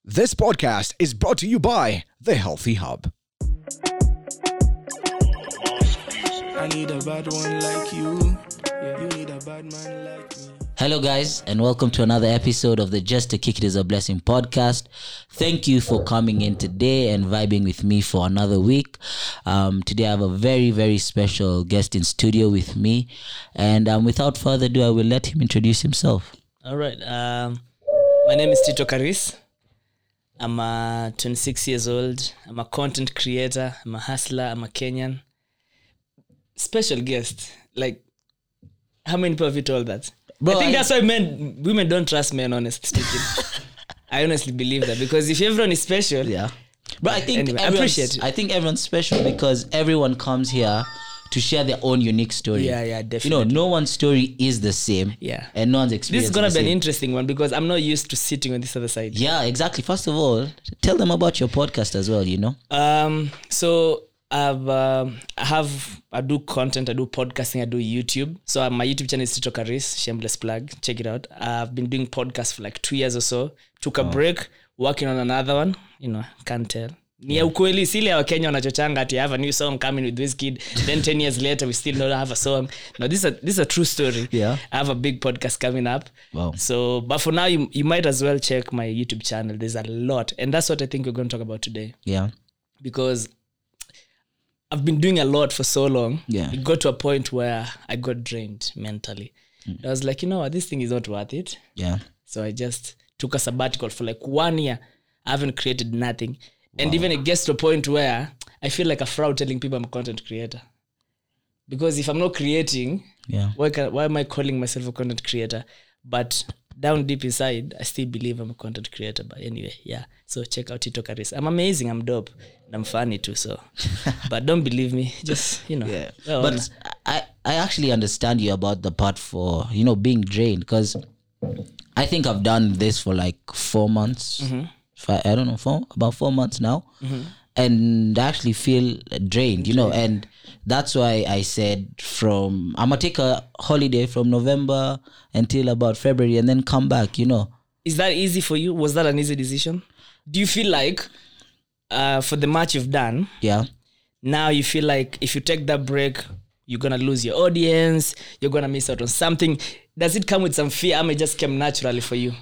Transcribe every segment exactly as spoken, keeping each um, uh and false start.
This podcast is brought to you by The Healthy Hub. I need a bad one like you. Yeah, you need a bad man like me. Hello guys, and welcome to another episode of the Just to Kick It Is a Blessing podcast. Thank you for coming in today and vibing with me for another week. Um, today I have a very, very special guest in studio with me. And um, without further ado, I will let him introduce himself. All right. Um, my name is Tito Karis. I'm uh, twenty-six years old. I'm a content creator. I'm a hustler. I'm a Kenyan. Special guest. Like, how many people have you told that? Bro, I think I, that's why men, women don't trust men, honestly speaking. I honestly believe that because if everyone is special, yeah. But I think anyway, I appreciate it. I think everyone's special because everyone comes here to share their own unique story. Yeah, yeah, definitely. You know, no one's story is the same. Yeah. And no one's experience This is going to be same. an interesting one because I'm not used to sitting on this other side. Yeah, exactly. First of all, tell them about your podcast as well, you know? Um, so I've, um, I have, I do content, I do podcasting, I do YouTube. So uh, my YouTube channel is Tito Karis, shameless plug. Check it out. I've been doing podcasts for like two years or so. Took a oh. break, working on another one. You know, can't tell. Ni ya ukweli sile ya Kenya wanachochanga ati have a new song coming with Wizkid, then ten years later we still don't have a song. No, this is a, this is a true story. Yeah. I have a big podcast coming up. Wow. So, but for now you you might as well check my YouTube channel. There's a lot, and that's what I think we're going to talk about today. Yeah. Because I've been doing a lot for so long. Yeah. It got to a point where I got drained mentally. Mm. I was like, you know what, this thing is not worth it. Yeah. So I just took a sabbatical for like one year. I haven't created nothing. And wow. even it gets to a point where I feel like a fraud telling people I'm a content creator. Because if I'm not creating, yeah. why, can, why am I calling myself a content creator? But down deep inside, I still believe I'm a content creator. But anyway, yeah. So check out Tito Karis. I'm amazing. I'm dope. And I'm funny too. So, but don't believe me. Just, you know. Yeah. Well, but I, I actually understand you about the part for, you know, being drained. Because I think I've done this for like four months. Mm-hmm. Five, I don't know, four, about four months now. Mm-hmm. And I actually feel drained, you know. And that's why I said from, I'm going to take a holiday from November until about February and then come back, you know. Is that easy for you? Was that an easy decision? Do you feel like uh, for the match you've done, yeah, now you feel like if you take that break, you're going to lose your audience, you're going to miss out on something? Does it come with some fear? Or it just came naturally for you?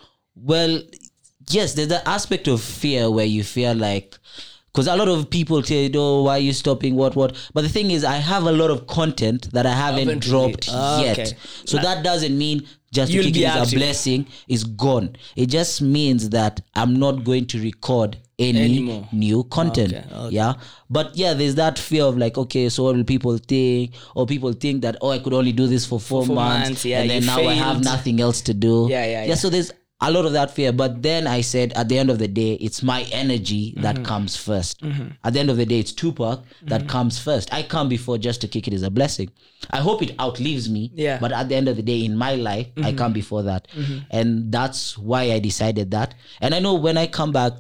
Well, yes, there's the aspect of fear where you feel like, because a lot of people say, oh, why are you stopping, what, what? But the thing is, I have a lot of content that I haven't, haven't dropped really. yet. Okay. So nah. that doesn't mean just to kick it as a blessing is gone. It just means that I'm not going to record any Anymore. new content. Okay, okay. Yeah. But yeah, there's that fear of like, okay, so what will people think? Or people think that, oh, I could only do this for four, for four months, months yeah, and then now failed. I have nothing else to do. Yeah, yeah, yeah. Yeah, so there's a lot of that fear. But then I said, at the end of the day, it's my energy that mm-hmm. comes first. Mm-hmm. At the end of the day, it's Tupac mm-hmm. that comes first. I come before Just to Kick It Is a Blessing. I hope it outlives me. Yeah. But at the end of the day, in my life, mm-hmm. I come before that. Mm-hmm. And that's why I decided that. And I know when I come back,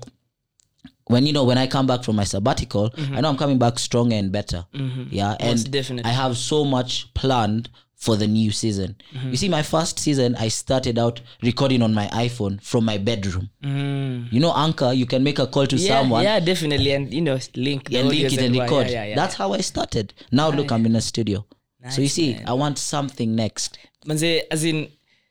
when, you know, when I come back from my sabbatical, mm-hmm. I know I'm coming back stronger and better. Mm-hmm. Yeah. And Most definitely. I have so much planned for the new season. Mm-hmm. You see, my first season, I started out recording on my iPhone from my bedroom. Mm. You know, Anchor, you can make a call to yeah, someone. Yeah, definitely. And, you know, link the and link it and record. Yeah, yeah, yeah, That's yeah. how I started. Now, nice. Look, I'm in a studio. Nice, so you see, man. I want something next. Manze, as in,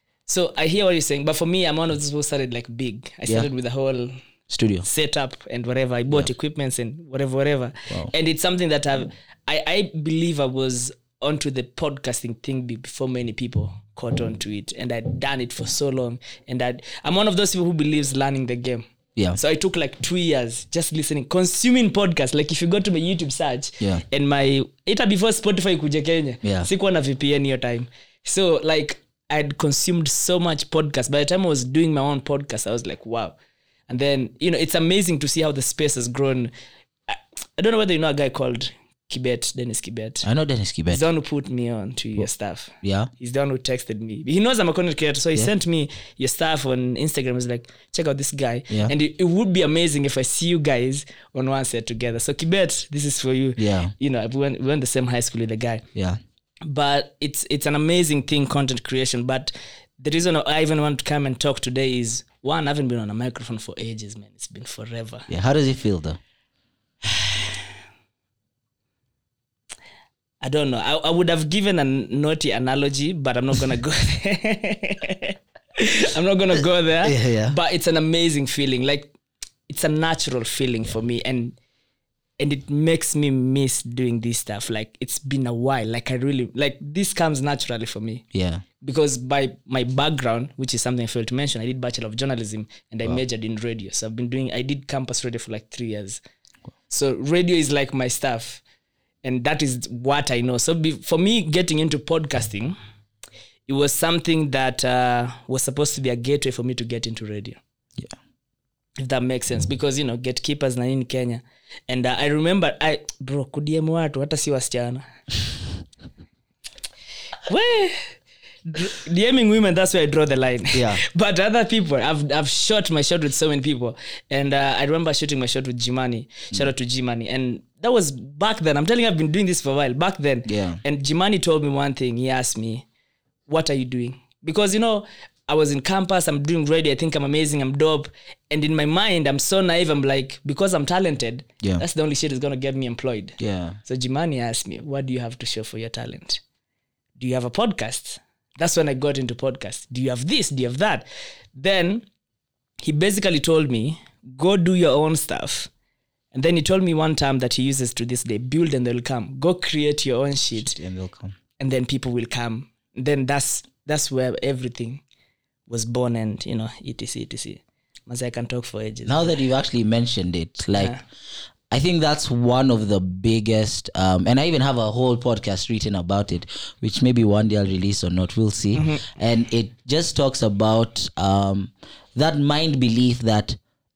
so I hear what you're saying, but for me, I'm one of those who started like big. I started yeah. with the whole studio setup and whatever. I bought yeah. equipments and whatever, whatever. Wow. And it's something that I've, I, I believe I was onto the podcasting thing before many people caught on to it, and I'd done it for so long, and I'd, I'm one of those people who believes learning the game. Yeah. So I took like two years just listening, consuming podcasts. Like if you go to my YouTube search, yeah. and my ita before Spotify kuje Kenya, yeah. sikuwa na V P N your time. So like I'd consumed so much podcasts. By the time I was doing my own podcast, I was like, wow. And then, you know, it's amazing to see how the space has grown. I, I don't know whether you know a guy called Kibet, Dennis Kibet. I know Dennis Kibet. He's the one who put me on to your stuff. Yeah. He's the one who texted me. He knows I'm a content creator, so he yeah. sent me your stuff on Instagram. He's like, check out this guy. Yeah. And it, it would be amazing if I see you guys on one set together. So Kibet, this is for you. Yeah. You know, we went, we went the same high school with the guy. Yeah. But it's it's an amazing thing, content creation. But the reason I even want to come and talk today is, one, I haven't been on a microphone for ages, man. It's been forever. Yeah. How does it feel though? I don't know. I, I would have given a naughty analogy, but I'm not going to go there. I'm not going to go there. Yeah, yeah. But it's an amazing feeling. Like, it's a natural feeling yeah. for me. And and it makes me miss doing this stuff. Like, it's been a while. Like, I really, like, this comes naturally for me. Yeah. Because by my background, which is something I failed to mention, I did Bachelor of Journalism and I wow. majored in radio. So I've been doing, I did campus radio for like three years. Wow. So radio is like my stuff. And that is what I know. So be, for me, getting into podcasting, it was something that uh, was supposed to be a gateway for me to get into radio. Yeah. If that makes sense. Because, you know, gatekeepers na in Kenya. And uh, I remember, I bro, kudiemu watu, hata si wasichana. Where? DMing women, that's where I draw the line. Yeah. But other people, I've I've shot my shot with so many people. And uh, I remember shooting my shot with Jimani. Shout out to Jimani. And that was back then. I'm telling you, I've been doing this for a while. Back then. Yeah. And Jimani told me one thing. He asked me, what are you doing? Because, you know, I was in campus, I'm doing radio, I think I'm amazing, I'm dope. And in my mind, I'm so naive, I'm like, because I'm talented, yeah. that's the only shit that's going to get me employed. Yeah. So Jimani asked me, what do you have to show for your talent? Do you have a podcast? That's when I got into podcast. Do you have this? Do you have that? Then he basically told me, go do your own stuff. And then he told me one term that he uses to this day, build and they'll come. Go create your own shit. And they'll come. And then people will come. And then that's that's where everything was born and, you know, etc, etc. As I can talk for ages. Now that you actually mentioned it, like, yeah. I think that's one of the biggest, um, and I even have a whole podcast written about it, which maybe one day I'll release or not, we'll see. Mm-hmm. And it just talks about um, that mind belief that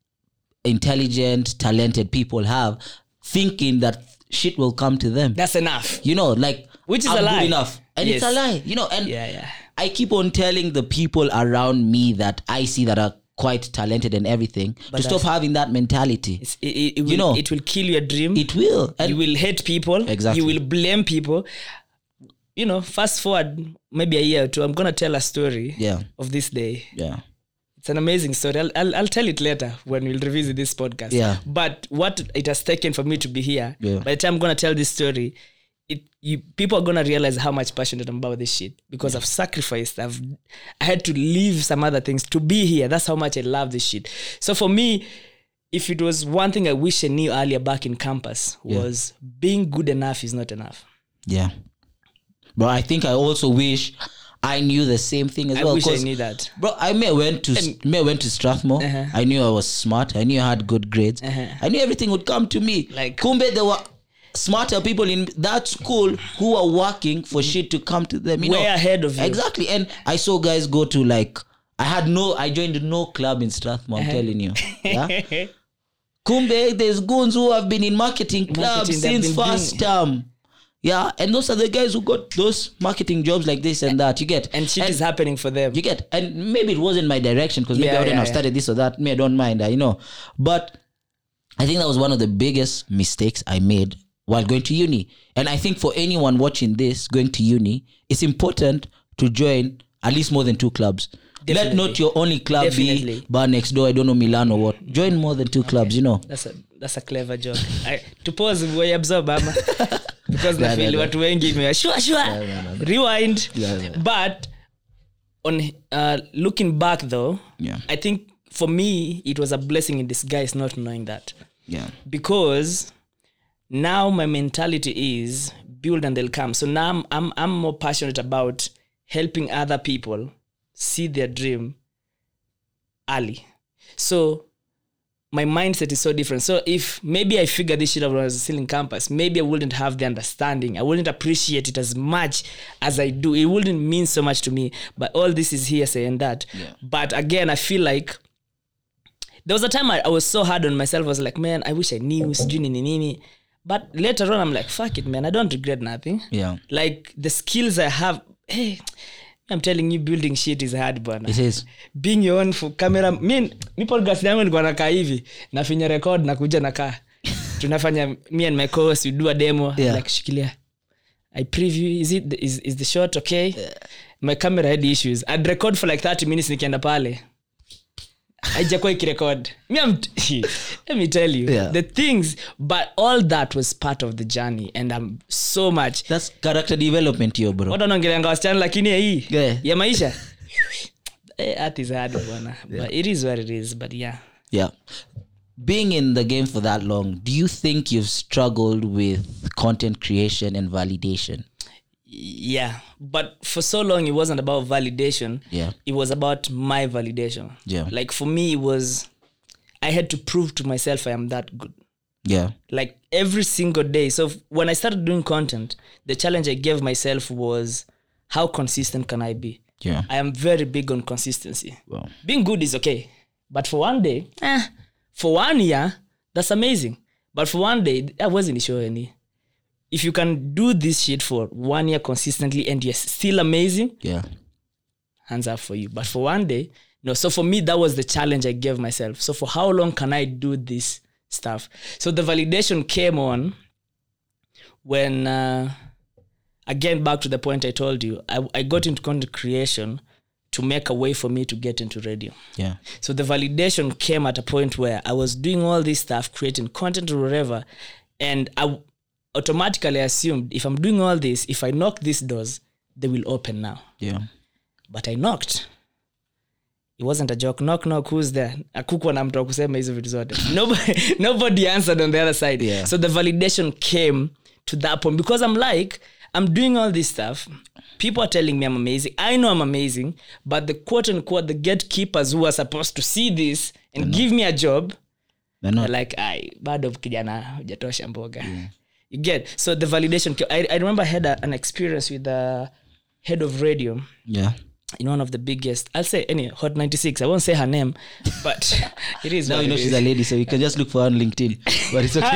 intelligent, talented people have, thinking that shit will come to them. That's enough. You know, like, which is I'm a lie. Good enough. And yes. It's a lie, you know, and yeah, yeah. I keep on telling the people around me that I see that are quite talented and everything, but to stop having that mentality. It, it, it will, you know, it will kill your dream. It will. And you will hate people. Exactly. You will blame people. You know, fast forward maybe a year or two, I'm going to tell a story yeah. of this day. Yeah. It's an amazing story. I'll, I'll, I'll tell it later when we'll revisit this podcast. Yeah. But what it has taken for me to be here, yeah. by the time I'm going to tell this story, it you people are going to realize how much passionate I'm about this shit. Because yeah. I've sacrificed. I've I had to leave some other things to be here. That's how much I love this shit. So for me, if it was one thing I wish I knew earlier back in campus, was yeah. being good enough is not enough. Yeah. But I think I also wish I knew the same thing as I well. I wish I knew that. Bro, I may went to and, may went to Strathmore. Uh-huh. I knew I was smart. I knew I had good grades. Uh-huh. I knew everything would come to me. Like Kumbe, there were smarter people in that school who were working for shit to come to them. You way know? ahead of you. Exactly. And I saw guys go to like, I had no, I joined no club in Strathmore, I'm uh-huh. telling you. Yeah. Kumbe, there's goons who have been in marketing clubs marketing, since first term. Yeah, and those are the guys who got those marketing jobs like this and that. You get. And shit and is happening for them. You get. And maybe it wasn't my direction because maybe yeah, I wouldn't yeah, have yeah. started this or that. Me, I don't mind that, you know. But I think that was one of the biggest mistakes I made while going to uni. And I think for anyone watching this, going to uni, it's important to join at least more than two clubs. Definitely. Let not your only club Definitely. be bar next door, I don't know, Milan or what. Join more than two okay. clubs, you know. That's a that's a clever joke. I, to pause, we absorb, ama. Because na feel watu wengi ime sure sure rewind. Yeah, yeah. But on uh, looking back though, yeah. I think for me it was a blessing in disguise not knowing that. Yeah. Because now my mentality is build and they'll come. So now I'm I'm, I'm more passionate about helping other people see their dream early. So my mindset is so different. So if maybe I figured this shit out when I was still in campus, maybe I wouldn't have the understanding. I wouldn't appreciate it as much as I do. It wouldn't mean so much to me. But all this is hearsay and that. Yeah. But again, I feel like there was a time I, I was so hard on myself. I was like, man, I wish I knew. But later on, I'm like, fuck it, man. I don't regret nothing. Yeah. Like the skills I have, hey, I'm telling you, building shit is hard, bwana. It is. Being your own for camera. Me, me podcast yangu nilikuwa nakaa hivi. Nafinya record na kuja nakaa. Tunafanya me and my co-host we do a demo yeah. like shikilia. I preview, is it is is the shot okay? Yeah. My camera had issues. I'd record for like thirty minutes nikienda pale. Haijakuwa ikirecord. Me I'm let me tell you yeah. the things, but all that was part of the journey, and I'm so much. That's character development, yo, bro. Watu wanaongelea wasichana lakini hii yeah. ya maisha. Eh, that is hard bwana. But it is what it is, but yeah. Yeah. Being in the game for that long, do you think you've struggled with content creation and validation? Yeah, but for so long it wasn't about validation. Yeah, it was about my validation. Yeah, like for me it was, I had to prove to myself I am that good. Yeah, like every single day. So when I started doing content, the challenge I gave myself was, how consistent can I be? Yeah, I am very big on consistency. Wow. Being good is okay, but for one day, eh, for one year, that's amazing. But for one day, I wasn't sure any. If you can do this shit for one year consistently and you're still amazing, yeah, hands up for you. But for one day, no. So for me, that was the challenge I gave myself. So for how long can I do this stuff? So the validation came on when, uh, again, back to the point I told you, I, I got into content creation to make a way for me to get into radio. Yeah. So the validation came at a point where I was doing all this stuff, creating content or whatever, and I automatically assumed if I'm doing all this, if I knock these doors, they will open now. Yeah. But I knocked. It wasn't a joke. Knock, knock, who's there? Akukwa na mtu kusema hizo vitu zote. Nobody, nobody answered on the other side. Yeah. So the validation came to that point because I'm like, I'm doing all this stuff. People are telling me I'm amazing. I know I'm amazing. But the quote unquote, the gatekeepers who are supposed to see this and give me a job, they're not. They're like, ay, bado kijana, hujatosha mboga. Yeah. You get, so the validation. I, I remember I had a, an experience with the head of radio. Yeah. In one of the biggest, I'll say any Hot ninety-six. I won't say her name, but it is. Now you know she's a lady, so you can just look for her on LinkedIn. But it's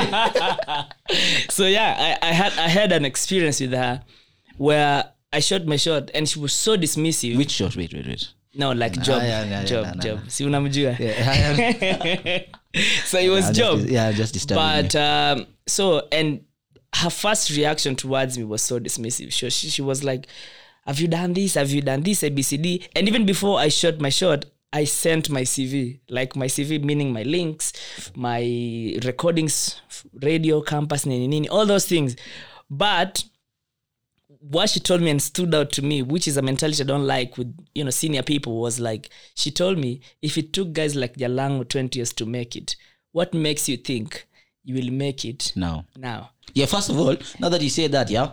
okay. So yeah, I, I had I had an experience with her where I shot my shot and she was so dismissive. Which shot? Wait, wait, wait. No, like job, ah, yeah, yeah, job, yeah, nah, job. nah. Si unamjua. Yeah. So it was yeah, job. Just, yeah, just disturbing. But um, so and her first reaction towards me was so dismissive. She, she she was like, have you done this? Have you done this? A B C D. And even before I shot my shot, I sent my C V. Like my C V, meaning my links, my recordings, radio, campus, nini, nini, all those things. But what she told me and stood out to me, which is a mentality I don't like with, you know, senior people, was like, she told me, if it took guys like Jalango twenty years to make it, what makes you think you will make it now? Now. Yeah, first of all, now that you say that, yeah,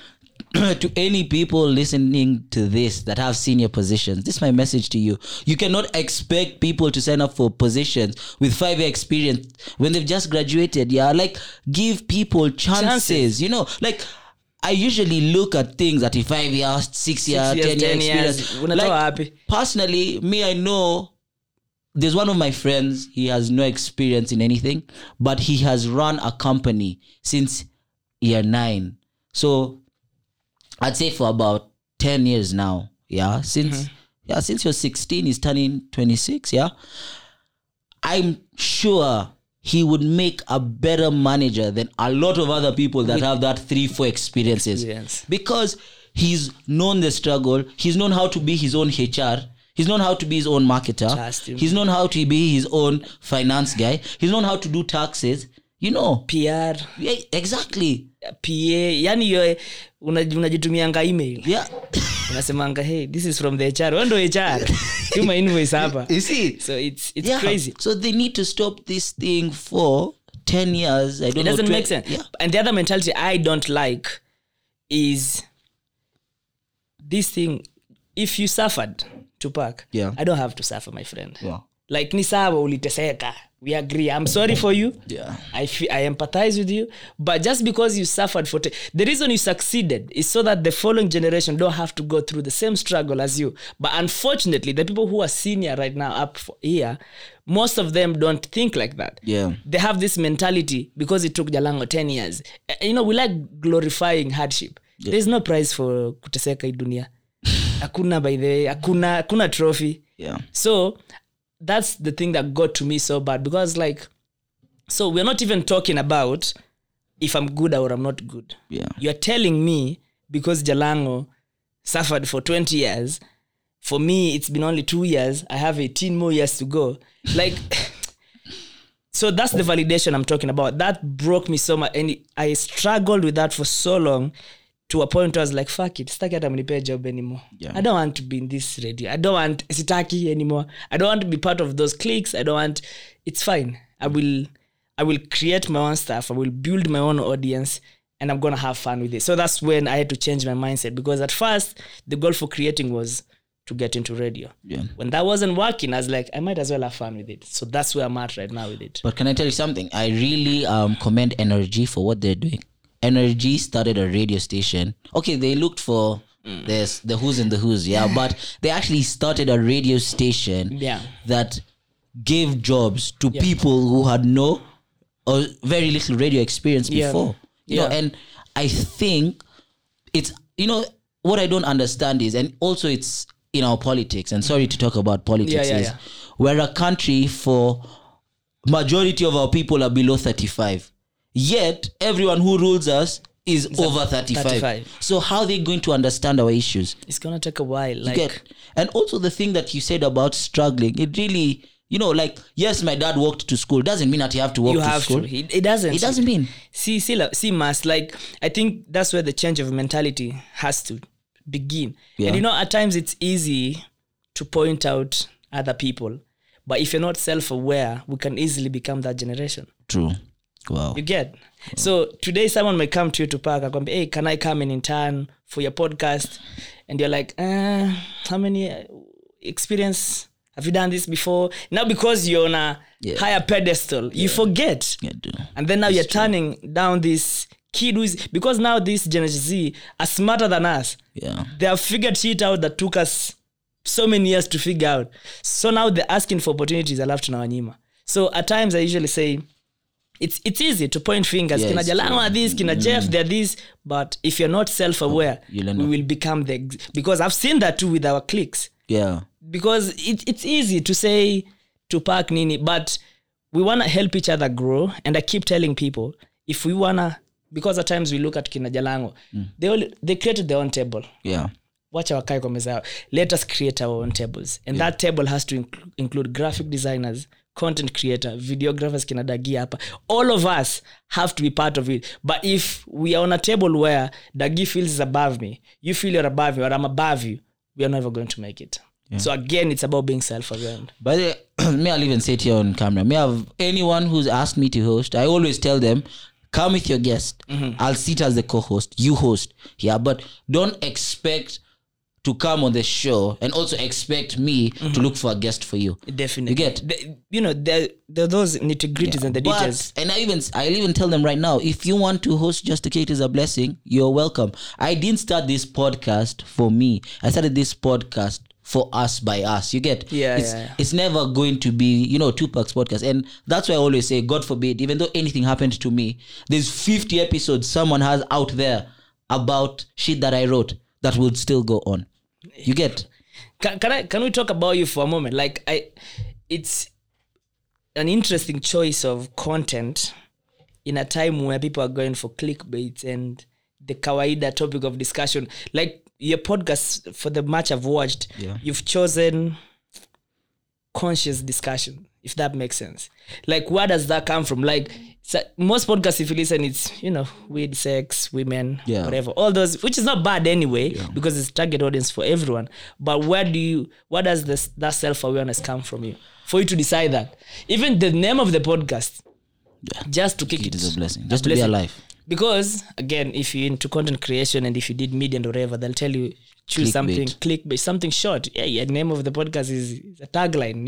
to any people listening to this that have senior positions, this is my message to you. You cannot expect people to sign up for positions with five-year experience when they've just graduated. Yeah, like give people chances. chances. You know, like I usually look at things at a five years, six years, ten year experience. Like, personally, me, I know there's one of my friends. He has no experience in anything, but he has run a company since year nine. So I'd say for about ten years now. Yeah. Since, mm-hmm. yeah, since you're sixteen, he's turning twenty-six. Yeah. I'm sure he would make a better manager than a lot of other people that With have that three, four experiences. Experience. Because he's known the struggle. He's known how to be his own H R. He's known how to be his own marketer. He's known how to be his own finance guy. He's known how to do taxes. You know. P R. Yeah, exactly. P A. Yani yo unajitumianga email. Yeah. Unasemanga, hey, this is from the H R. Wando H R. Tuma invoice hapa. You see? So it's it's yeah. crazy. So they need to stop this thing for ten years. I don't it know. It doesn't make sense. Yeah. And the other mentality I don't like is this thing. If you suffered, Tupac, yeah. I don't have to suffer, my friend. Yeah. Like ni sawa uliteseka. We agree. I'm sorry for you. Yeah. I feel, I empathize with you. But just because you suffered for... T- the reason you succeeded is so that the following generation don't have to go through the same struggle as you. But unfortunately, the people who are senior right now up for here, most of them don't think like that. Yeah. They have this mentality because it took Jalango ten years. Uh, you know, we like glorifying hardship. Yeah. There's no prize for kuteseka hii dunia. Hakuna, by the way. Hakuna, hakuna trophy. Yeah. So... that's the thing that got to me so bad because like, so we're not even talking about if I'm good or I'm not good. Yeah. You're telling me because Jalango suffered for twenty years. For me, it's been only two years. I have eighteen more years to go. Like, so that's the validation I'm talking about. That broke me so much. And I struggled with that for so long to a point where I was like, fuck it. Sitaki hata mnipe job anymore. Yeah. I don't want to be in this radio. I don't want sitaki anymore. I don't want to be part of those cliques. I don't want, it's fine. I will, I will create my own stuff. I will build my own audience. And I'm going to have fun with it. So that's when I had to change my mindset. Because at first, the goal for creating was to get into radio. Yeah. When that wasn't working, I was like, I might as well have fun with it. So that's where I'm at right now with it. But can I tell you something? I really um, commend N R G for what they're doing. N R G started a radio station. Okay, they looked for mm. this, the who's and the who's, yeah. But they actually started a radio station yeah. that gave jobs to yeah. people who had no or very little radio experience before. Yeah. You yeah. know, and I think it's, you know, what I don't understand is, and also it's in our politics, and sorry to talk about politics, yeah, yeah, is yeah. we're a country for majority of our people are below thirty-five. Yet everyone who rules us is it's over thirty-five. thirty-five. So how are they going to understand our issues? It's going to take a while. Like, you get, and also the thing that you said about struggling, it really, you know, like, yes, my dad walked to school. Doesn't mean that you have to walk you to have school. To. It, it doesn't. It doesn't mean. See, see, see, Mas, like, I think that's where the change of mentality has to begin. Yeah. And you know, at times it's easy to point out other people. But if you're not self-aware, we can easily become that generation. True. Wow. You get? Wow. So today someone may come to you to park and go, hey, can I come in intern for your podcast? And you're like, uh, how many experience have you done this before? Now because you're on a yeah. higher pedestal, yeah. you forget. Yeah, do. And then now That's you're true. turning down this kid who is, because now this Generation Z are smarter than us. Yeah. They have figured shit out that took us so many years to figure out. So now they're asking for opportunities. I love to know Anima. So at times I usually say, it's it's easy to point fingers. Kina Jalano are this, Kina mm. Jeff, they're this. But if you're not self-aware, oh, we know. will become the... Because I've seen that too with our cliques. Yeah. Because it, it's easy to say to Park Nini, but we want to help each other grow. And I keep telling people, if we want to... Because at times we look at Kina Jalango, mm. they all, they created their own table. Yeah. Watch our kai kwa meza yao. Let us create our own tables. And yeah. that table has to inc- include graphic designers, content creator, videographers, kina Dagi hapa. All of us have to be part of it. But if we are on a table where Dagi feels is above me, you feel you're above me, or I'm above you, we are never going to make it. Yeah. So again, it's about being self-aware. By the way, may I'll even say it here on camera. May I have anyone who's asked me to host, I always tell them, come with your guest. Mm-hmm. I'll sit as the co-host. You host. Yeah, but don't expect to come on the show and also expect me mm-hmm. to look for a guest for you. Definitely. You get? The, you know, there there are those nitty-gritties yeah. and the but, details. And I even I even tell them right now, if you want to host Just a Kate is a Blessing, you're welcome. I didn't start this podcast for me. I started this podcast for us by us. You get? Yeah, it's, yeah, yeah. It's never going to be, you know, Tupac's podcast. And that's why I always say, God forbid, even though anything happened to me, there's fifty episodes someone has out there about shit that I wrote that will still go on. You get? Can, can I can we talk about you for a moment? Like I it's an interesting choice of content in a time where people are going for clickbait and the kawaida topic of discussion. Like your podcast, for the much I've watched, yeah. you've chosen conscious discussion, if that makes sense. Like where does that come from? Like so most podcasts, if you listen, it's, you know, weed, sex, women, yeah. whatever. All those, which is not bad anyway, yeah. because it's target audience for everyone. But where do you, where does this, that self-awareness come from you? For you to decide that. Even the name of the podcast, yeah. just to kick it. It is a blessing. Just a to blessing. Be alive. Because, again, if you're into content creation and if you did media and whatever, they'll tell you, choose click something, bait. click something short. Yeah, yeah, the name of the podcast is, is a tagline.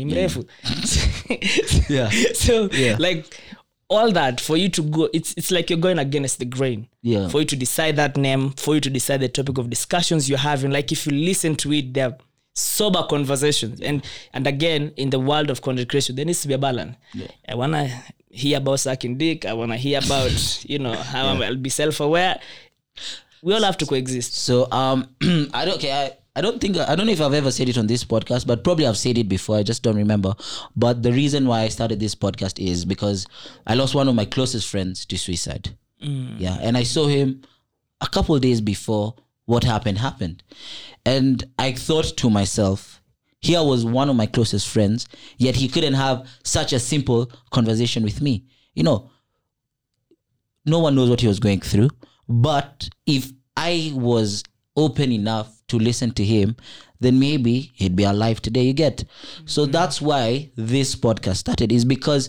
Yeah. yeah. So, yeah. like... all that for you to go, it's it's like you're going against the grain. Yeah. For you to decide that name, for you to decide the topic of discussions you're having. Like if you listen to it, they're sober conversations. And and again, in the world of content creation, there needs to be a balance. Yeah. I wanna hear about sucking dick. I wanna hear about, you know, how yeah. I'll be self-aware. We all have to coexist. So um I don't okay, I I don't think, I don't know if I've ever said it on this podcast, but probably I've said it before. I just don't remember. But the reason why I started this podcast is because I lost one of my closest friends to suicide. Mm. Yeah. And I saw him a couple of days before what happened happened. And I thought to myself, here was one of my closest friends, yet he couldn't have such a simple conversation with me. You know, no one knows what he was going through. But if I was open enough to listen to him, then maybe he'd be alive today, you get. Mm-hmm. So that's why this podcast started, is because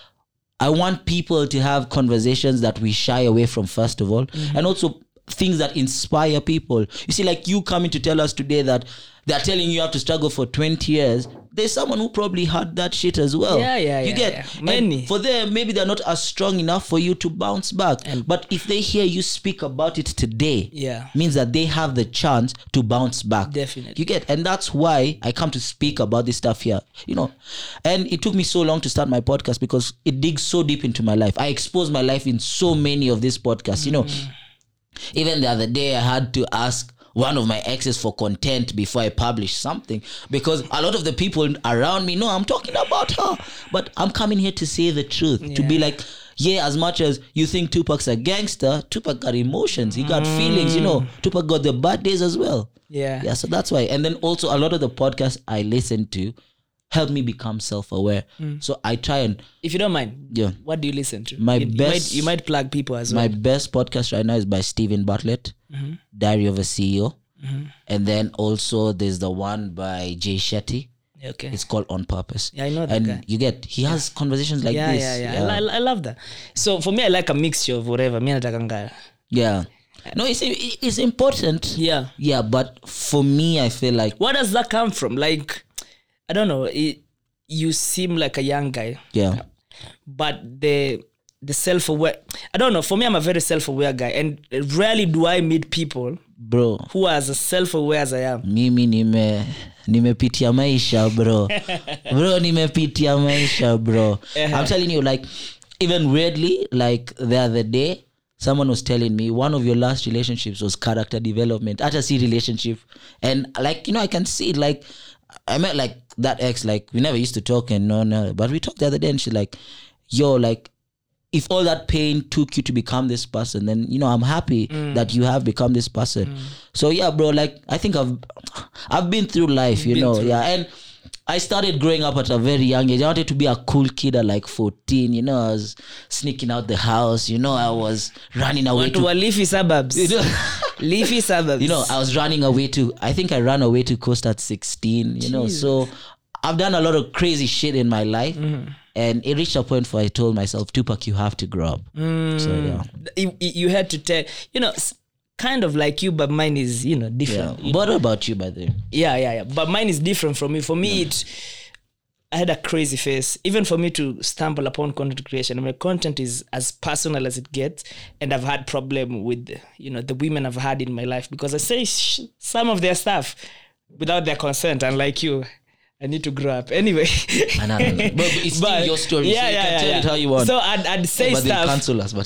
I want people to have conversations that we shy away from, first of all, mm-hmm. and also things that inspire people. You see, like you coming to tell us today that they're telling you have to struggle for twenty years. There's someone who probably had that shit as well. Yeah, yeah, you yeah, get yeah. Many. And for them, maybe they're not as strong enough for you to bounce back. And but if they hear you speak about it today, yeah, means that they have the chance to bounce back. Definitely. You get, and that's why I come to speak about this stuff here. You know, and it took me so long to start my podcast because it digs so deep into my life. I expose my life in so many of these podcasts. Mm. You know, even the other day I had to ask one of my exes for content before I publish something, because a lot of the people around me know I'm talking about her, but I'm coming here to say the truth, yeah. to be like, yeah, as much as you think Tupac's a gangster, Tupac got emotions, he got mm. feelings, you know, Tupac got the bad days as well. Yeah. Yeah, so that's why. And then also a lot of the podcasts I listen to help me become self-aware. Mm. So I try and... If you don't mind, yeah. what do you listen to? My you, best... You might, you might plug people as well. My best podcast right now is by Stephen Bartlett, mm-hmm. Diary of a C E O. Mm-hmm. And then also there's the one by Jay Shetty. Okay. It's called On Purpose. Yeah, I know that and guy. you get, he has conversations like yeah, this. Yeah, yeah, yeah. I, I love that. So for me, I like a mixture of whatever. Me natakanga. Yeah. No, it's it's important. Yeah. Yeah, but for me, I feel like... Where does that come from? Like, I don't know. It, you seem like a young guy. Yeah. But the the self-aware... I don't know. For me, I'm a very self-aware guy. And rarely do I meet people... Bro, who are as self-aware as I am. Mimi nime nimepitia maisha, bro. Bro, nimepitia maisha, bro. Uh-huh. I'm telling you, like, even weirdly, like the other day, someone was telling me one of your last relationships was character development. At a C relationship. And like, you know, I can see it. Like, I met like that ex, like we never used to talk and no, no. But we talked the other day and she's like, yo, like, if all that pain took you to become this person, then, you know, I'm happy mm. that you have become this person. Mm. So yeah, bro, like, I think I've, I've been through life, you know, through. yeah. And I started growing up at a very young age. I wanted to be a cool kid at like fourteen, you know, I was sneaking out the house, you know, I was running away Went to, to leafy suburbs. You know? Leafy suburbs. You know, I was running away to, I think I ran away to Coast at sixteen, you Jeez. know, so I've done a lot of crazy shit in my life. Mm. And it reached a point where I told myself, Tupac, you have to grow up. Mm. So, yeah. You, you had to tell, you know, kind of like you, but mine is, you know, different. Yeah. What about you, by the way? Yeah, yeah, yeah. But mine is different from me. For me, yeah. it, I had a crazy phase. Even for me to stumble upon content creation, my content is as personal as it gets. And I've had problem with, you know, the women I've had in my life because I say sh- some of their stuff without their consent, unlike you. I need to grow up. Anyway. I know, I know. But it's still but, your story. Yeah, so you yeah, can yeah, tell yeah. it how you want. So I'd, I'd say yeah, but stuff. But they cancel us. But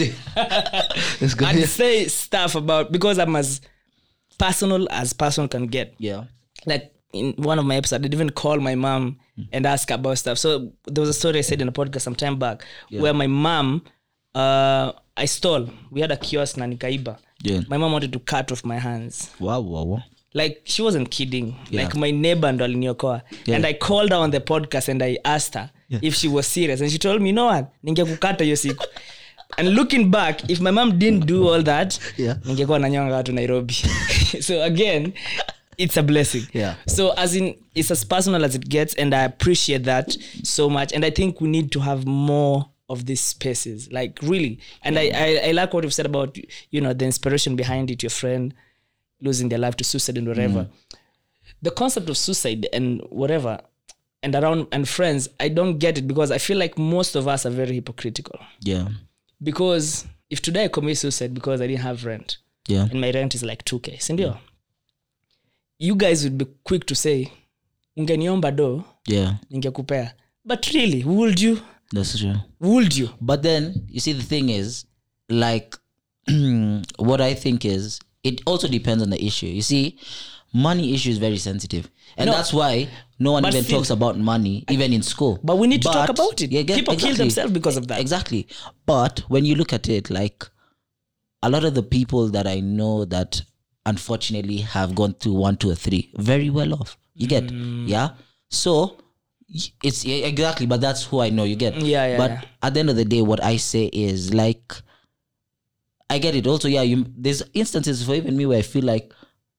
it's good. I'd say stuff about, because I'm as personal as personal can get. Yeah. Like in one of my episodes, I didn't even call my mom mm. and ask about stuff. So there was a story I said in a podcast some time back yeah. where my mom, uh, I stole. We had a kiosk na nikaiba. Yeah. My mom wanted to cut off my hands. Wow, wow, wow. Like, she wasn't kidding. Yeah. Like, my neighbor ndo aliniokoa. Yeah. And I called her on the podcast and I asked her yeah. if she was serious. And she told me, you know what? Ningekukata hiyo siku. And looking back, if my mom didn't do all that, yeah. ningekuwa nanyonga watu Nairobi. So again, it's a blessing. Yeah. So as in, it's as personal as it gets. And I appreciate that so much. And I think we need to have more of these spaces. Like, really. And yeah. I, I, I like what you've said about, you know, the inspiration behind it, your friend losing their life to suicide and whatever. Mm. The concept of suicide and whatever and around and friends, I don't get it because I feel like most of us are very hypocritical. Yeah. Because if today I commit suicide because I didn't have rent, yeah, and my rent is like two K, sindio? Yeah. You guys would be quick to say, ungeniomba do, yeah, ningekupea. But really, would you? That's true. Would you? But then, you see, the thing is, like, what I think is, it also depends on the issue. You see, money issue is very sensitive. And no, that's why no one even still talks about money, even in school. But we need to but, talk about it. Yeah, People exactly, kill themselves because of that. Exactly. But when you look at it, like, a lot of the people that I know that unfortunately have gone through one, two, or three, very well off. You get, Mm. yeah. So it's yeah, exactly, but that's who I know. You get, Yeah, yeah, But yeah. at the end of the day, what I say is like, I get it. Also, yeah, you there's instances for even me where I feel like,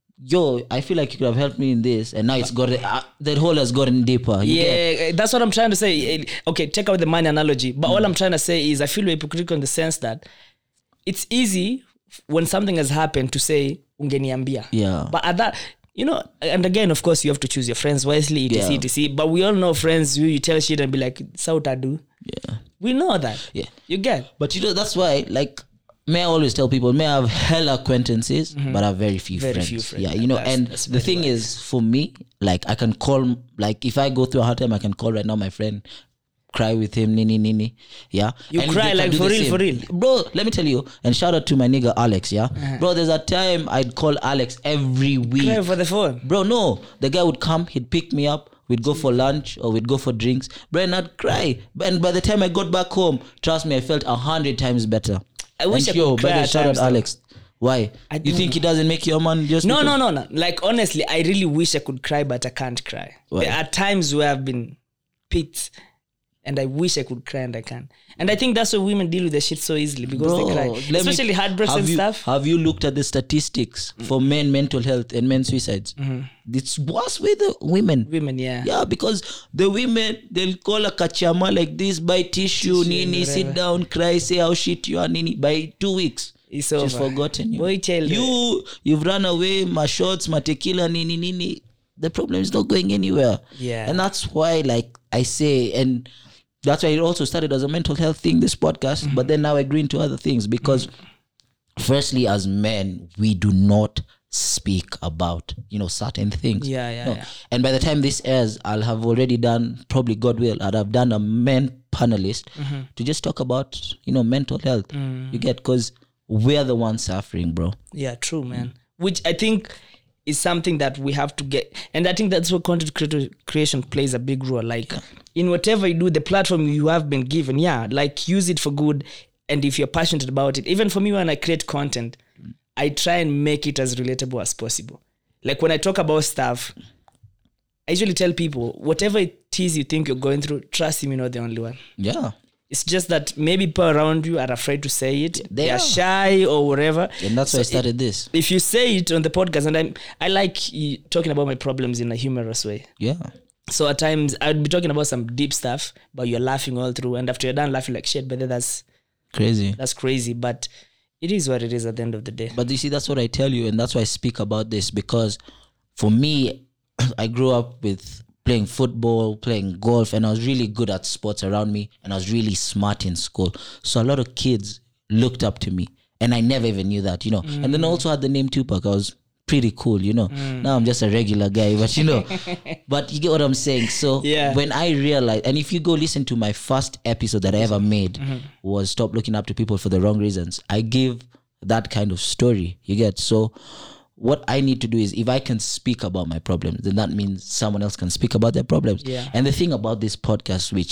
yo, I feel like you could have helped me in this, and now it's got uh, that hole has gotten deeper. You Yeah, get? that's what I'm trying to say. Okay, take out the money analogy, but all I'm trying to say is I feel hypocritical in the sense that it's easy when something has happened to say ungeniambia. Yeah. But at that, you know, and again, of course, you have to choose your friends wisely, etc, Yeah. etc. But we all know friends who you tell shit and be like, "Sautadu." Yeah. We know that. Yeah. You get. But you know, that's why, like, may I always tell people, may I have hella acquaintances, but I have very few Very friends. few friends. Yeah, you know, That's- and that's the very thing wise. is, for me, like, I can call, like, if I go through a hard time, I can call right now my friend, cry with him, nini, nini. Yeah. You And cry, they can like, do for the real, same. for real? Bro, let me tell you, and shout out to my nigga Alex, yeah? Bro, there's a time I'd call Alex every week. Cry for the phone. Bro, no. The guy would come, he'd pick me up, we'd go for lunch or we'd go for drinks. Bro, and I'd cry. And by the time I got back home, trust me, I felt a hundred times better. I wish and I yo, could cry by the at shout out times, though. Alex. Why? I You don't think he doesn't make you a man just No, because- no, no, no. Like, honestly, I really wish I could cry, but I can't cry. Why? There are times where I've been picked and I wish I could cry and I can't. And I think that's why women deal with the shit so easily because Bro, they cry. let me- Especially heartbreaks have and you, stuff. Have you looked at the statistics for men mental health and men suicides? It's worse with the women. Women, yeah. Yeah, because the women, they'll call a kachama like this, buy tissue, Tissue, nini, sit whatever. down, cry, say how shit you are, nini. By two weeks, It's she's over. forgotten you. Boy, tell you, you've run away, my shots, my tequila, nini, nini. The problem is not going anywhere. Yeah. And that's why, like I say, and that's why it also started as a mental health thing, this podcast, Mm-hmm. but then now I agree into other things because firstly, as men, we do not speak about, you know, certain things. Yeah, yeah, No. yeah. And by the time this airs, I'll have already done, probably God will, I'd have done a men panelist Mm-hmm. to just talk about, you know, mental health. Mm. You get, because we're the ones suffering, bro. Yeah, true, man. Which I think is something that we have to get. And I think that's where content creator- creation plays a big role. Like, in whatever you do, the platform you have been given, yeah, like, use it for good. And if you're passionate about it, even for me, when I create content, I try and make it as relatable as possible. Like, when I talk about stuff, I usually tell people, whatever it is you think you're going through, trust me, you're not the only one. Yeah. It's just that maybe people around you are afraid to say it. They They, are are. shy or whatever. And that's why I So started this. if you say it on the podcast, and I'm, I like y- talking about my problems in a humorous way. Yeah. So at times I'd be talking about some deep stuff, but you're laughing all through. And after you're done laughing like shit, but then that's Crazy. that's crazy. But it is what it is at the end of the day. But you see, that's what I tell you, and that's why I speak about this, because for me, I grew up with playing football, playing golf, and I was really good at sports around me, and I was really smart in school. So a lot of kids looked up to me, and I never even knew that, you know. And then I also had the name Tupac. I was pretty cool, you know. Now I'm just a regular guy, but you know. But you get what I'm saying. So Yeah. when I realized, and if you go listen to my first episode that I ever made was Stop Looking Up to People for the Wrong Reasons, I give that kind of story, you get. So what I need to do is, if I can speak about my problems, then that means someone else can speak about their problems. Yeah. And the thing about this podcast, which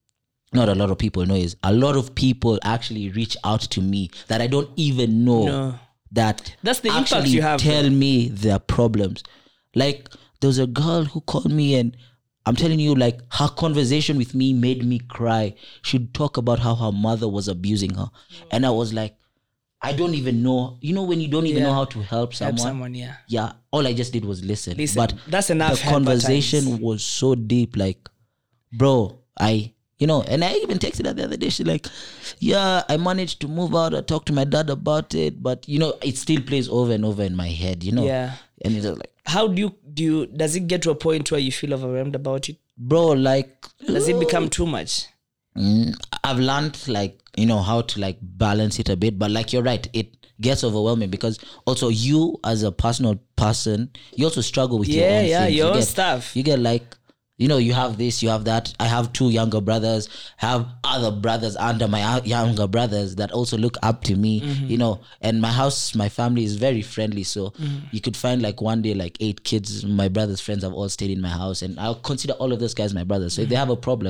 not a lot of people know, is a lot of people actually reach out to me that I don't even know No. that That's the impact actually you have, tell though. me their problems. Like, there was a girl who called me, and I'm telling you, like, her conversation with me made me cry. She'd talk about how her mother was abusing her. And I was like, I don't even know. You know, when you don't even Yeah. know how to help someone. Help someone, yeah. Yeah, all I just did was listen. Listen, But that's enough the help at conversation times. was so deep. Like, bro, I, you know, and I even texted her the other day. She's like, yeah, I managed to move out. I talked to my dad about it. But, you know, it still plays over and over in my head, you know? Yeah. And it's like, How do you do you does it get to a point where you feel overwhelmed about it? bro, like, Does it become too much? Mm, I've learned, like, you know, how to, like, balance it a bit. But, like, you're right, it gets overwhelming because also you as a personal person, you also struggle with your Yeah, own yeah, things. your you own get, stuff. You get, like, you know, you have this, you have that. I have two younger brothers, have other brothers under my o- younger brothers that also look up to me, Mm-hmm. you know. And my house, my family is very friendly. So you could find, like, one day, like, eight kids, my brother's friends have all stayed in my house. And I'll consider all of those guys my brothers. So if they have a problem,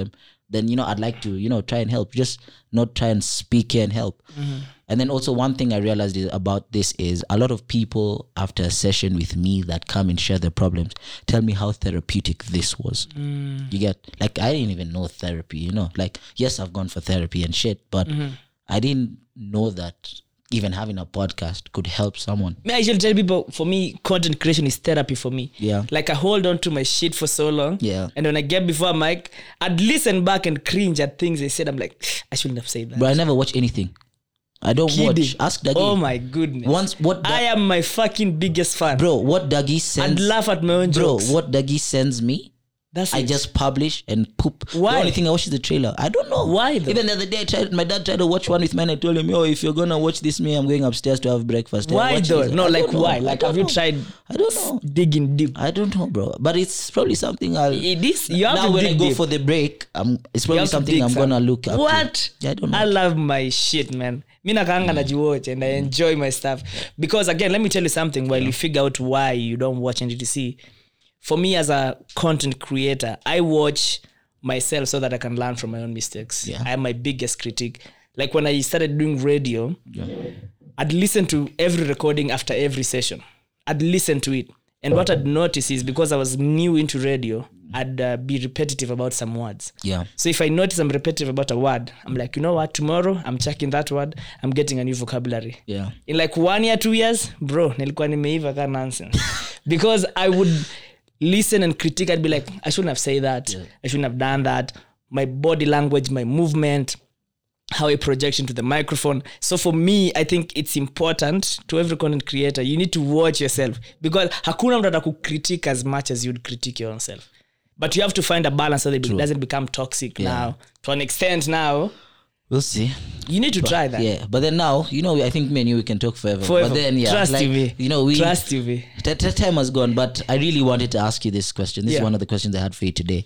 then, you know, I'd like to, you know, try and help. Just not try and speak here and help. Mm-hmm. And then also one thing I realized is about this is a lot of people after a session with me that come and share their problems tell me how therapeutic this was. Mm. You get, like, I didn't even know therapy, you know, like, yes, I've gone for therapy and shit, but mm-hmm. I didn't know that even having a podcast could help someone. I usually tell people, for me, content creation is therapy for me. Yeah. Like, I hold on to my shit for so long. Yeah. And when I get before a mic, I'd listen back and cringe at things they said. I'm like, I shouldn't have said that. But I never watch anything. I don't Kidding. watch. Ask Dougie. Oh my goodness. Once what? Da- I am my fucking biggest fan. Bro, what Dougie sends. I'd laugh at my own bro, jokes. what Dougie sends me. That's I it. just publish and poop. Why? The only thing I watch is the trailer. I don't know. Why though? Even the other day, I tried, my dad tried to watch one with me and I told him, yo, if you're going to watch this, me, I'm going upstairs to have breakfast. Why Watch though? this. No, I like don't know. why? I Like, don't have you know. tried I don't know. digging deep? I don't know, bro. But it's probably something I'll... It is. You have now to when dig I go deep. for the break, um, it's You probably have to something dig I'm some. going to look up What? to. Yeah, I don't know. I love my shit, man. Me nakanga mm. najiwatch and I enjoy my stuff. Because again, let me tell you something while yeah. you figure out why you don't watch N D T C. For me as a content creator, I watch myself so that I can learn from my own mistakes. Yeah. I am my biggest critic. Like when I started doing radio, yeah. I'd listen to every recording after every session. I'd listen to it. And what I'd notice is because I was new into radio, I'd uh, be repetitive about some words. Yeah. So if I notice I'm repetitive about a word, I'm like, you know what? Tomorrow I'm checking that word. I'm getting a new vocabulary. Yeah. In like one year, two years, bro, nilikuwa nimeiva ka nonsense. Because I would listen and critique. I'd be like, I shouldn't have said that. Yeah. I shouldn't have done that. My body language, my movement, how I project into the microphone. So for me, I think it's important to every content creator. You need to watch yourself because hakuna mtu atakucritique as much as you'd critique your own self. But you have to find a balance so that it doesn't become toxic yeah. now. To an extent now. We'll see. You need to but, try that. Yeah, but then now, you know, I think me and you, we can talk forever. Forever. But then, yeah. Trust like, you, me. You know, we... Trust you, me. T- t- time has gone, but I really wanted to ask you this question. This yeah. is one of the questions I had for you today.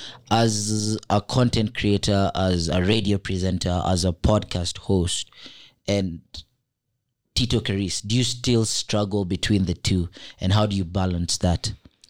As a content creator, as a radio presenter, as a podcast host, and Tito Caris, do you still struggle between the two? And how do you balance that?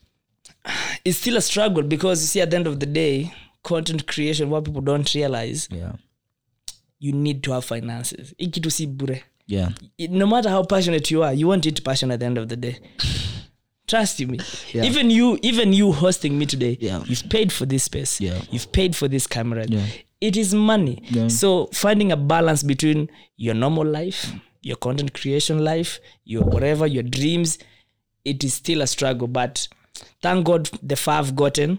It's still a struggle because, you see, at the end of the day, content creation, what people don't realize, yeah, you need to have finances. Ikitu si bure. Yeah. No matter how passionate you are, you want it passion at the end of the day. Trust me. Yeah. Even you, even you hosting me today, yeah. you've paid for this space. Yeah. You've paid for this camera. Yeah. It is money. Yeah. So finding a balance between your normal life, your content creation life, your whatever, your dreams, it is still a struggle. But thank God the far I've gotten,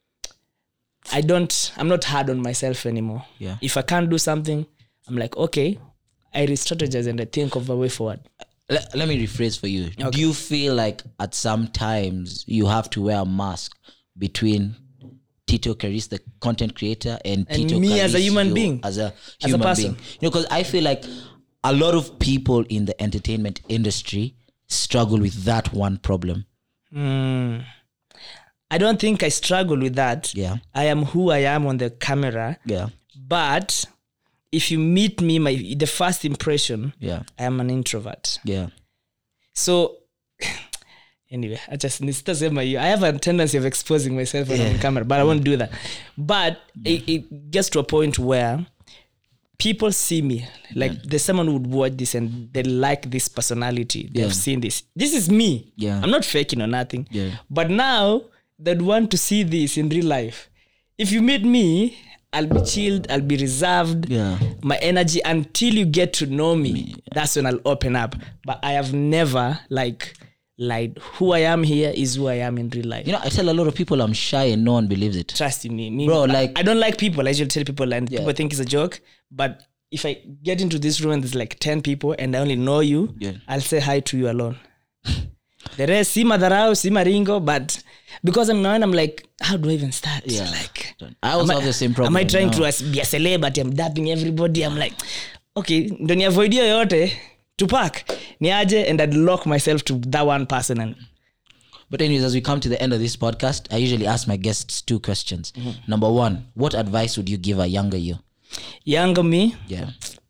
I don't, I'm not hard on myself anymore. Yeah. If I can't do something, I'm like, okay, I re-strategize and I think of a way forward. Let, let me rephrase for you. Okay. Do you feel like at some times you have to wear a mask between Tito Caris, the content creator, and, and Tito me Caris, as a human you, being, as a as human a person? being? You know, because I feel like a lot of people in the entertainment industry struggle with that one problem. Mm. I don't think I struggle with that. Yeah. I am who I am on the camera. Yeah. But if you meet me, my the first impression, yeah, I am an introvert. Yeah. So anyway, I just I have a tendency of exposing myself yeah. on camera, but I won't do that. But yeah. it, it gets to a point where people see me, like yeah. there's someone who would watch this and they like this personality. They've yeah. seen this. This is me. Yeah. I'm not faking or nothing. Yeah. But now they'd want to see this in real life. If you meet me, I'll be chilled, I'll be reserved. Yeah. My energy, until you get to know me, me. That's when I'll open up. But I have never like lied. Who I am here is who I am in real life. You know, I tell a lot of people I'm shy and no one believes it. Trust in me. me Bro, like... I don't like people. I usually tell people and yeah. people think it's a joke. But if I get into this room and there's like ten people and I only know you, yeah. I'll say hi to you alone. The rest, si madharau, si maringo, but because I'm now, I'm like, how do I even start? Yeah. Like, I also I, have the same problem. Am I trying no. to be a celebrity? I'm dapping everybody. I'm like, okay, ndo ni avoid yoyote, Tupac, niaje, and I'd lock myself to that one person. And But anyways, as we come to the end of this podcast, I usually ask my guests two questions. Mm-hmm. Number one, what advice would you give a younger you? Younger me? Yeah.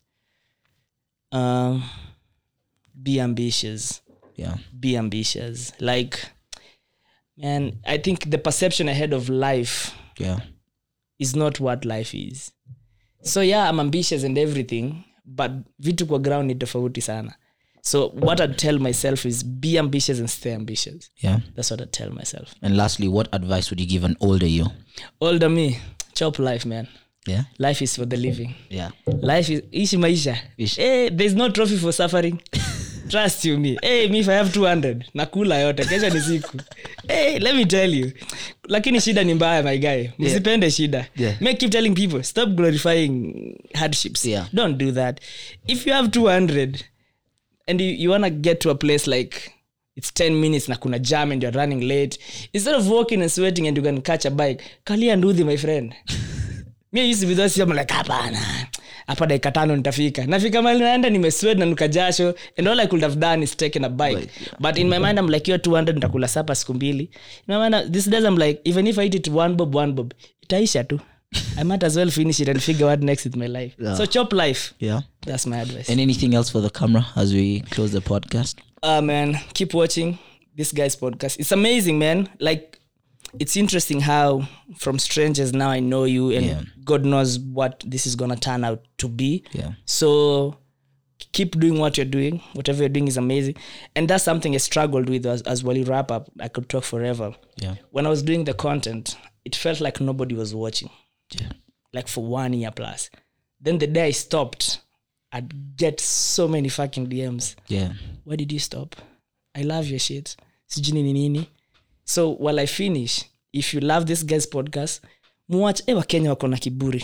Um, be ambitious. Yeah. Be ambitious. Like, man, I think the perception ahead of life yeah. is not what life is. So yeah, I'm ambitious and everything, but vitu kwa ground ni tofauti sana. So what I'd tell myself is be ambitious and stay ambitious. Yeah. That's what I'd tell myself. And lastly, what advice would you give an older you? Older me, chop life, man. Yeah. Life is for the living. Yeah. Life is ishi maisha. Ishi. Hey, there's no trophy for suffering. Trust you me. Hey, me if I have two hundred, nakula yote, kesho ni siku. Hey, let me tell you. Lakini shida ni mbaya, my guy. Msipende shida. Yeah. Me keep telling people, stop glorifying hardships. Yeah. Don't do that. If you have two hundred and you, you want to get to a place like it's ten minutes na kuna jam and you're running late, instead of walking and sweating and you can catch a bike, kali and Uzi, my friend. Me used to be those, I'm like, hapana. Hapa dakika tano nitafika. Nafika mahali naenda nimesweat na nuka jasho, and all I could have done is taken a bike. Right, yeah. But in my mind I'm like, you're two hundred nitakula sapa siku mbili. In my mind this days I'm like, even if I eat it one bob one bob, itaisha tu. I might as well finish it and figure out next with my life. Yeah. So chop life. Yeah. That's my advice. And anything else for the camera as we close the podcast? Uh man, keep watching this guy's podcast. It's amazing, man. Like, it's interesting how from strangers now I know you, and yeah. God knows what this is gonna turn out to be. Yeah. So keep doing what you're doing. Whatever you're doing is amazing. And that's something I struggled with as, as well. You wrap up, I could talk forever. Yeah. When I was doing the content, it felt like nobody was watching. Yeah. Like for one year plus. Then the day I stopped, I'd get so many fucking D Ms. Yeah. Why did you stop? I love your shit. Sijini ni nini. So while I finish, if you love this guy's podcast, muwatch ewa Kenya wako na kiburi.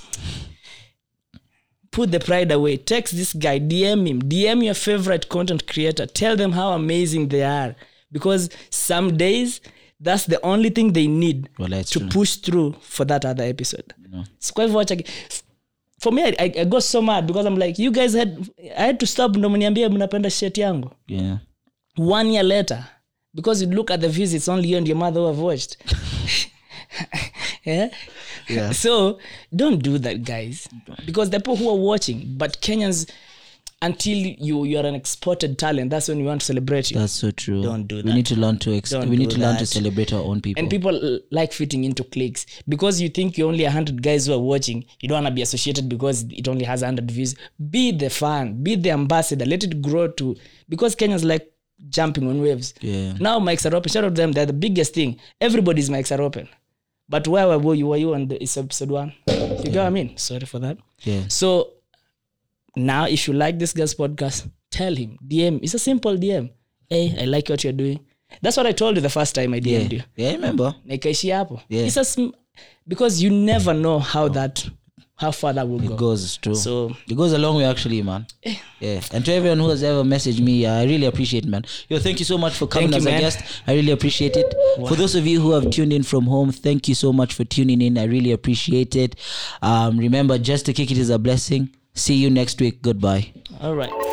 Put the pride away. Text this guy, D M him, D M your favorite content creator. Tell them how amazing they are. Because some days, that's the only thing they need well, to true. push through for that other episode. No. So kwa hivyo watch again. For me, I, I, I got so mad because I'm like, you guys had, I had to stop ndo mniambie mnapenda shit yangu. Yeah. One year later, because you look at the views, it's only you and your mother who have watched. Yeah? Yeah. So don't do that, guys, because the people who are watching, but Kenyans, until you you are an exported talent, that's when we want to celebrate you. That's so true. Don't do that. We need to learn to ex- we need to learn that. to celebrate our own people. And people like fitting into cliques because you think you're only a hundred guys who are watching. You don't want to be associated because it only has a hundred views. Be the fan, be the ambassador. Let it grow to, because Kenyans like jumping on waves. Yeah. Now mics are open. Shout out to them. They're the biggest thing. Everybody's mics are open. But where were you? Were you on the it's episode one? You yeah. get what I mean? Sorry for that. Yeah. So now, if you like this guy's podcast, tell him. D M. It's a simple D M. Hey, I like what you're doing. That's what I told you the first time I D M'd yeah. you. Yeah, I remember. Naikaishi hapo. Yeah. It's a sm- because you never know how that, how far that will it go. It goes, true. So it goes a long way, actually, man. Eh. Yeah. And to everyone who has ever messaged me, I really appreciate it, man. Yo, thank you so much for coming thank as you, a man. guest. I really appreciate it. Wow. For those of you who have tuned in from home, thank you so much for tuning in. I really appreciate it. Um, remember, just to kick it is a blessing. See you next week. Goodbye. All right.